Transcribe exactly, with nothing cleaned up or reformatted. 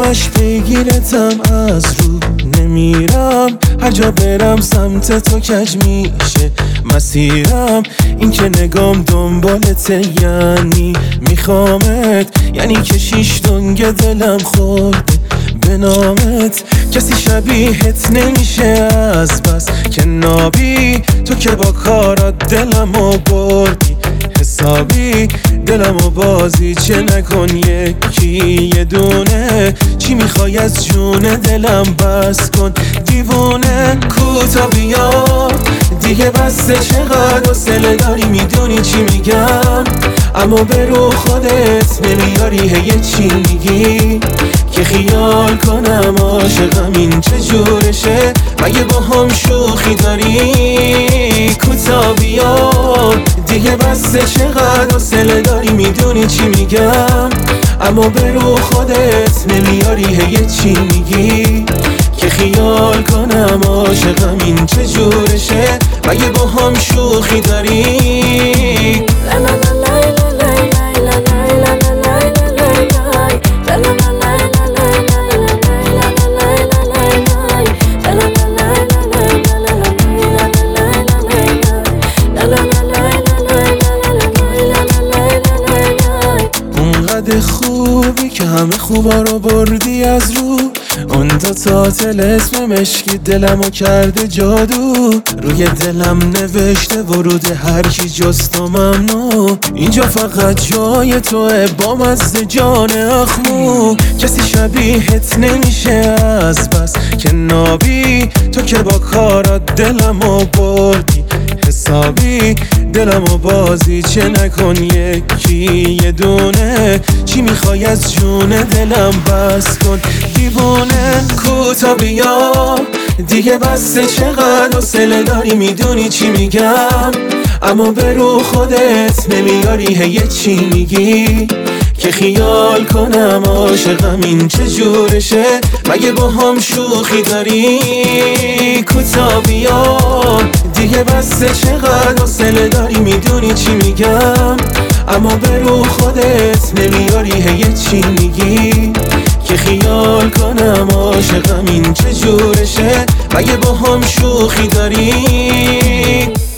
همش پیگیرتم، از رو نمیرم، هر جا برم سمت تو کج میشه مسیرم. این که نگام دنبالته یعنی میخوامت، یعنی که شیش دنگ دلم خورده به نامت. کسی شبیهت نمیشه از بس که نابی، تو که با کارات دلمو بردی حسابی. دلمو بازی چه نکن یکی یه دونه، چی میخوای از جون دلم بس کن دیوونه. کوتا بیا دیگه بسته، چقدر حوصله داری میدونی چی میگم، اما به رو خودت نمیاری هی چی میگی که خیال کنم عاشقم این چجورشه، مگه با هم شوخی داری؟ کوتا بیا دیگه بسته، چقدر حوصله داری میدونی چی میگم، اما به رو خودت نمیاری هی چی میگی که خیال کنم عاشقم این چجورشه، مگه با هم شوخی داری؟ خوبی که همه خوبا رو بردی از رو، اون دو تا طلسم مشکی دلمو کرده جادو، روی دلم نوشته ورود هر کی جز تو ممنوع، اینجا فقط جای توه با مزد جان اخمو. کسی شبیهت نمیشه از بس که نابی، تو که با کارات دلمو بردی حسابی. دلمو بازی چه نکن یکی یه دونه، چی میخوای از جون دلم بس کن دیوونه. کوتا بیا دیگه بسته، چقدر حوصله داری میدونی چی میگم، اما به رو خودت نمیاری هی چی میگی که خیال کنم عاشقم این چجورشه، مگه با هم شوخی داری؟ کوتا بیا دیگه بسته، چقدر حوصله داری میدونی چی میگم، اما به رو خودت نمیاری هی چی میگی که خیال کنم عاشقم این چجورشه، مگه با هم شوخی داری؟